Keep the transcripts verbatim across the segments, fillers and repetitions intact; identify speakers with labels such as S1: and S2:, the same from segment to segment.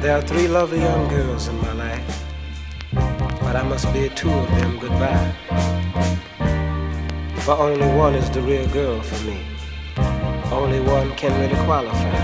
S1: There are three lovely young girls in my life, but I must bid two of them goodbye. For only one is the real girl for me. Only one can really qualify.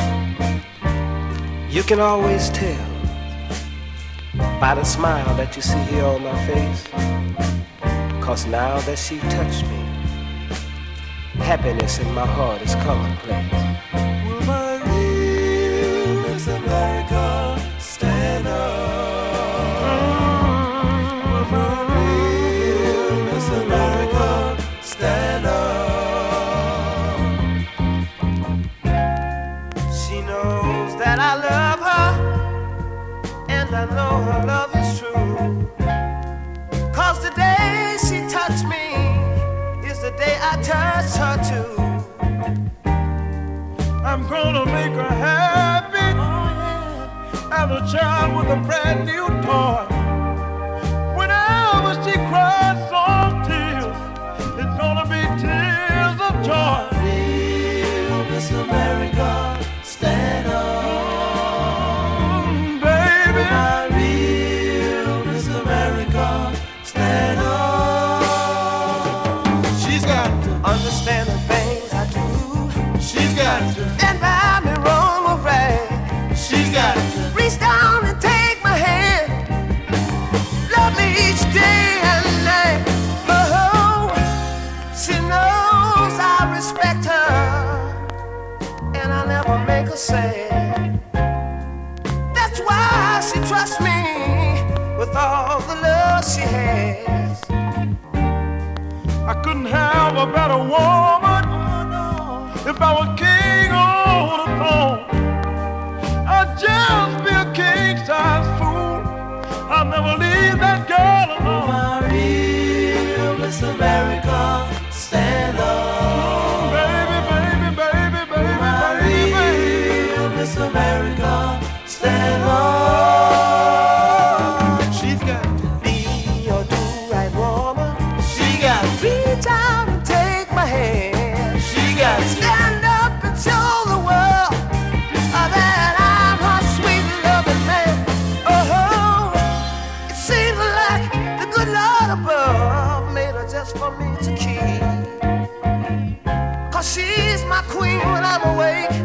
S1: You can always tell by the smile that you see here on my face, 'cause now that she touched me, happiness in my heart is commonplace.
S2: Will my real Miss America stand up? Will my real Miss America stand up?
S1: She knows that I love her, and I know her love is true. 'Cause the day she touched me is the day I touch her too.
S2: I'm gonna make her happy, oh, yeah. And a child with a brand new toy. Whenever she cries some tears, it's gonna be tears of joy. Real Miss America, stand up, mm, baby. My real Miss America, stand up. She's got to
S1: Understand the things I do.
S2: She's got to,
S1: And buy me wrong or right.
S2: she's got to,
S1: Reach down and take my hand. Love me each day and night. Oh, she knows I respect her, and I never make her sad. That's why she trusts me with all the love she has.
S2: I couldn't have a better woman if I were king on the throne. I'd just be a king-size fool. I'll never leave that girl alone. My real Miss America, stand up. Baby, baby, baby, baby, My baby. real Miss America, stand up. She's got to,
S1: Be your do-right woman.
S2: she got to,
S1: Reach out and take my hand.
S2: she got to.
S1: Stand up and show the world uh, that I'm her sweet loving man. Oh, it seems like the good Lord above made her just for me to keep. 'Cause she's my queen when I'm awake,